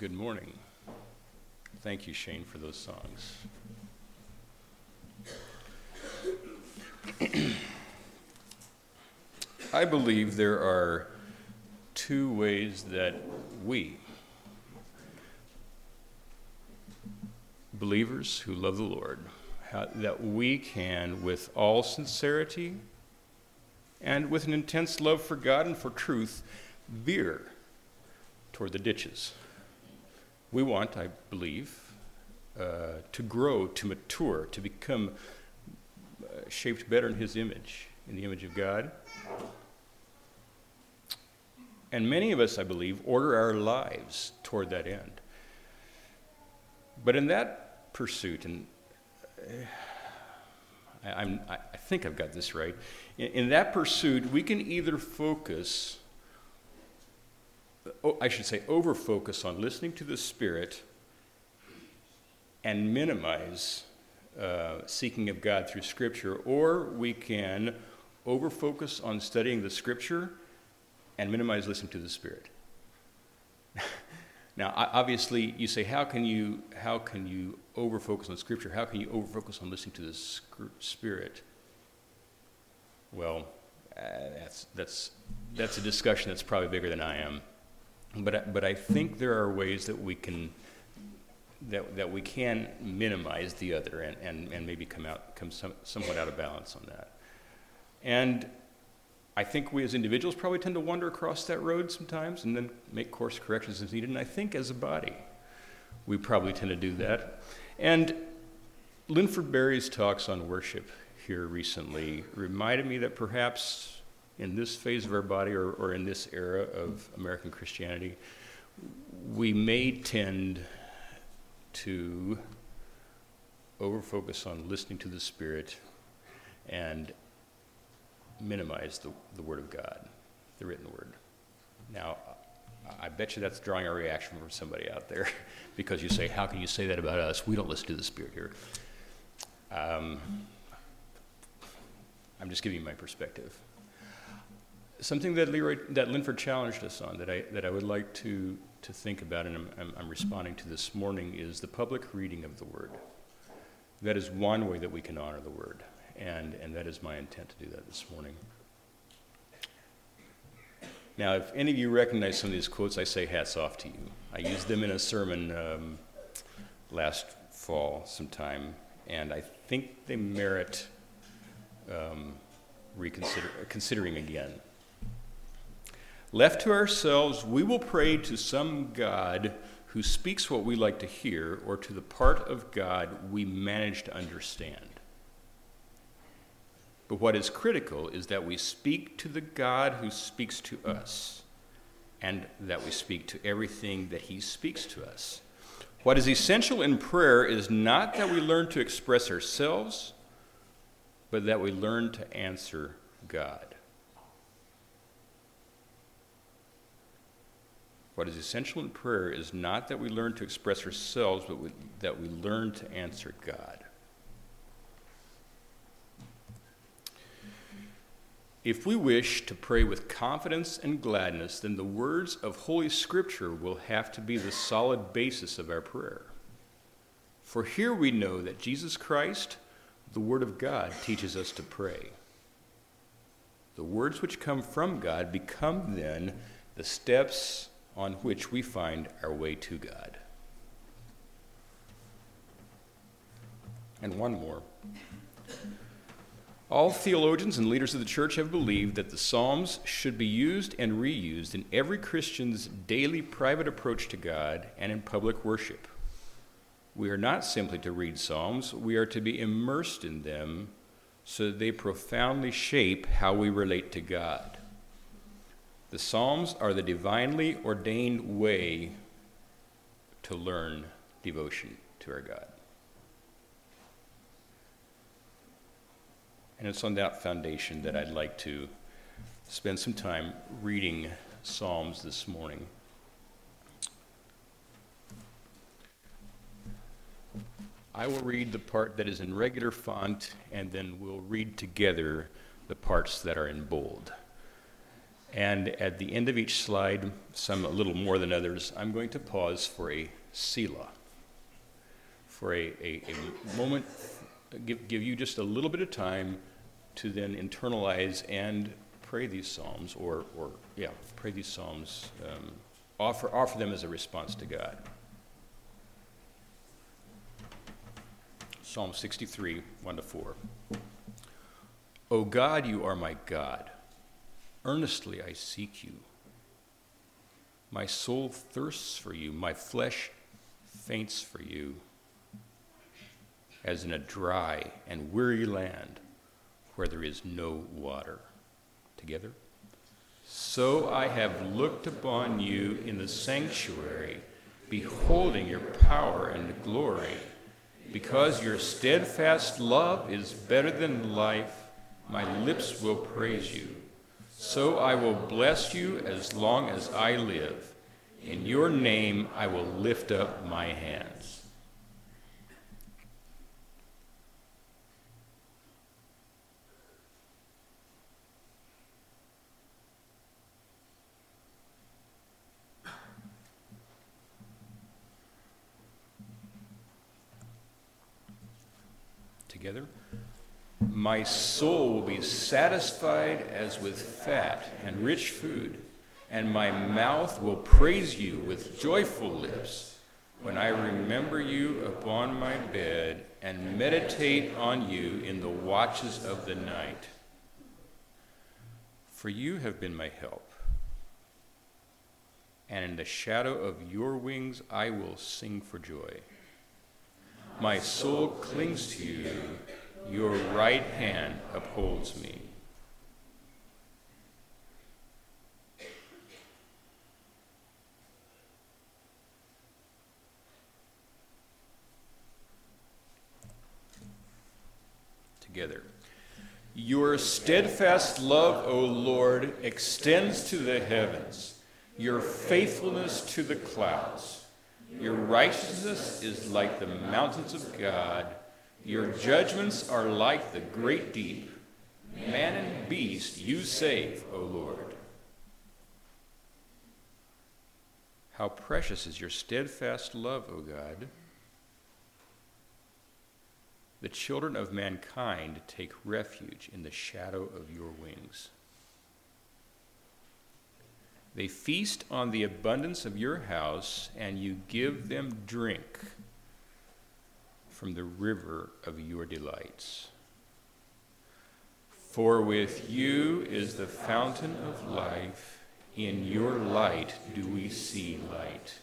Good morning. Thank you, Shane, for those songs. I believe there are two ways that we, believers who love the Lord, that we can, with all sincerity and with an intense love for God and for truth, veer toward the ditches. We want, I believe, to grow, to mature, to become shaped better in His image, in the image of God. And many of us, I believe, order our lives toward that end. But in that pursuit, and I think I've got this right, in that pursuit, we can either focus, I should say over-focus on listening to the Spirit and minimize seeking of God through Scripture, or we can over-focus on studying the Scripture and minimize listening to the Spirit. Now, obviously, you say, how can you over-focus on Scripture? How can you over-focus on listening to the Spirit? Well, that's a discussion that's probably bigger than I am. But I think there are ways that we can minimize the other and maybe come somewhat out of balance on that. And I think we as individuals probably tend to wander across that road sometimes and then make course corrections as needed. And I think as a body, we probably tend to do that. And Linford Berry's talks on worship here recently reminded me that perhaps in this phase of our body or in this era of American Christianity, we may tend to over-focus on listening to the Spirit and minimize the Word of God, the written Word. Now, I bet you that's drawing a reaction from somebody out there because you say, how can you say that about us? We don't listen to the Spirit here. I'm just giving you my perspective. Something that Linford challenged us on that I would like to think about, and I'm responding to this morning, is the public reading of the Word. That is one way that we can honor the Word, and that is my intent to do that this morning. Now, if any of you recognize some of these quotes, I say hats off to you. I used them in a sermon last fall sometime, and I think they merit considering again. Left to ourselves, we will pray to some God who speaks what we like to hear, or to the part of God we manage to understand. But what is critical is that we speak to the God who speaks to us, and that we speak to everything that He speaks to us. What is essential in prayer is not that we learn to express ourselves, but that we learn to answer God. What is essential in prayer is not that we learn to express ourselves, but that we learn to answer God. If we wish to pray with confidence and gladness, then the words of Holy Scripture will have to be the solid basis of our prayer. For here we know that Jesus Christ, the Word of God, teaches us to pray. The words which come from God become then the steps on which we find our way to God. And one more. All theologians and leaders of the church have believed that the Psalms should be used and reused in every Christian's daily private approach to God and in public worship. We are not simply to read Psalms, we are to be immersed in them so that they profoundly shape how we relate to God. The Psalms are the divinely ordained way to learn devotion to our God. And it's on that foundation that I'd like to spend some time reading Psalms this morning. I will read the part that is in regular font, and then we'll read together the parts that are in bold. And at the end of each slide, some a little more than others, I'm going to pause for a Selah, for a moment, give you just a little bit of time to then internalize and pray these psalms, pray these psalms, offer them as a response to God. Psalm 63, 1-4. O God, you are my God. Earnestly I seek you. My soul thirsts for you. My flesh faints for you, as in a dry and weary land where there is no water. Together. So I have looked upon you in the sanctuary, beholding your power and glory. Because your steadfast love is better than life, my lips will praise you. So I will bless you as long as I live. In your name I will lift up my hands. Together. My soul will be satisfied as with fat and rich food, and my mouth will praise you with joyful lips when I remember you upon my bed and meditate on you in the watches of the night. For you have been my help, and in the shadow of your wings I will sing for joy. My soul clings to you. Your right hand upholds me. Together. Your steadfast love, O Lord, extends to the heavens, your faithfulness to the clouds. Your righteousness is like the mountains of God. Your judgments are like the great deep. Man and beast you save, O Lord. How precious is your steadfast love, O God. The children of mankind take refuge in the shadow of your wings. They feast on the abundance of your house, and you give them drink from the river of your delights. For with you is the fountain of life. In your light do we see light.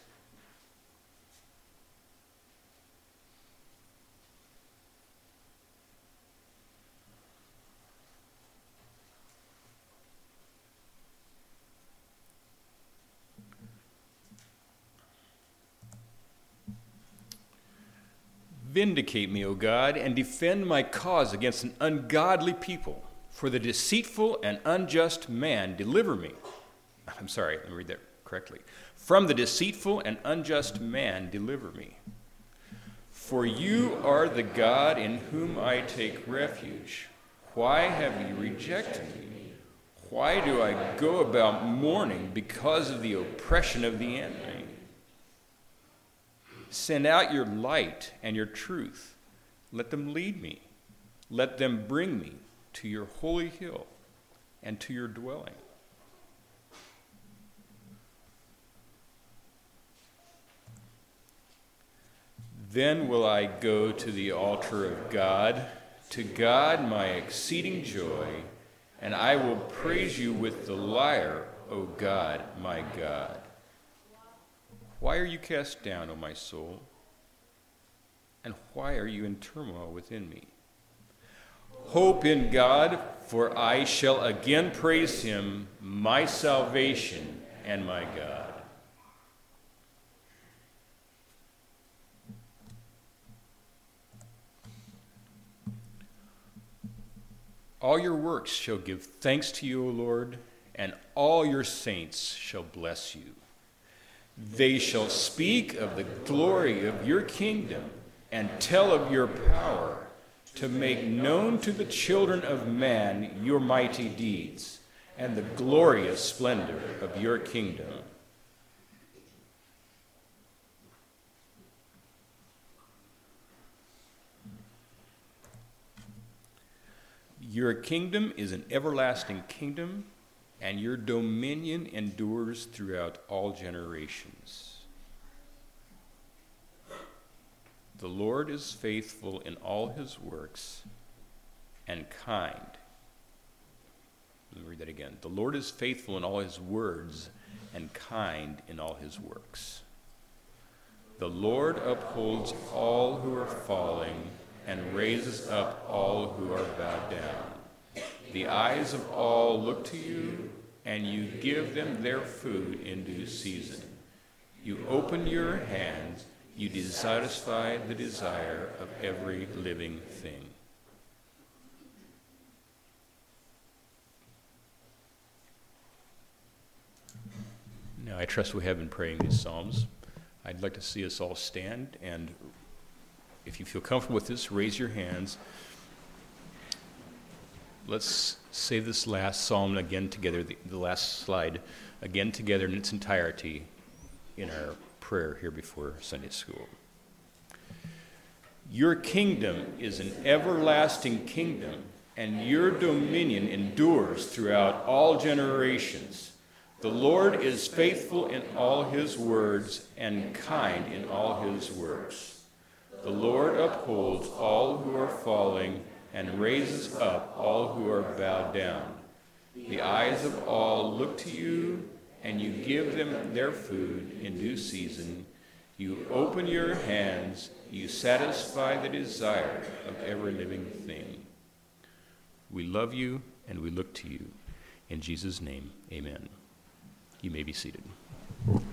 Vindicate me, O God, and defend my cause against an ungodly people. For the deceitful and unjust man, deliver me. I'm sorry, let me read that correctly. From the deceitful and unjust man, deliver me. For you are the God in whom I take refuge. Why have you rejected me? Why do I go about mourning because of the oppression of the enemy? Send out your light and your truth. Let them lead me. Let them bring me to your holy hill and to your dwelling. Then will I go to the altar of God, to God my exceeding joy, and I will praise you with the lyre, O God, my God. Why are you cast down, O my soul? And why are you in turmoil within me? Hope in God, for I shall again praise him, my salvation and my God. All your works shall give thanks to you, O Lord, and all your saints shall bless you. They shall speak of the glory of your kingdom and tell of your power, to make known to the children of man your mighty deeds and the glorious splendor of your kingdom. Your kingdom is an everlasting kingdom, and your dominion endures throughout all generations. The Lord is faithful in all his works and kind. Let me read that again. The Lord is faithful in all his words and kind in all his works. The Lord upholds all who are falling and raises up all who are bowed down. The eyes of all look to you, and you give them their food in due season. You open your hands, you satisfy the desire of every living thing. Now, I trust we have been praying these Psalms. I'd like to see us all stand, and if you feel comfortable with this, raise your hands. Let's say this last psalm again together, the last slide, again together in its entirety in our prayer here before Sunday school. Your kingdom is an everlasting kingdom, and your dominion endures throughout all generations. The Lord is faithful in all his words and kind in all his works. The Lord upholds all who are falling and raises up all who are bowed down. The eyes of all look to you, and you give them their food in due season. You open your hands, you satisfy the desire of every living thing. We love you, and we look to you. In Jesus' name, amen. You may be seated.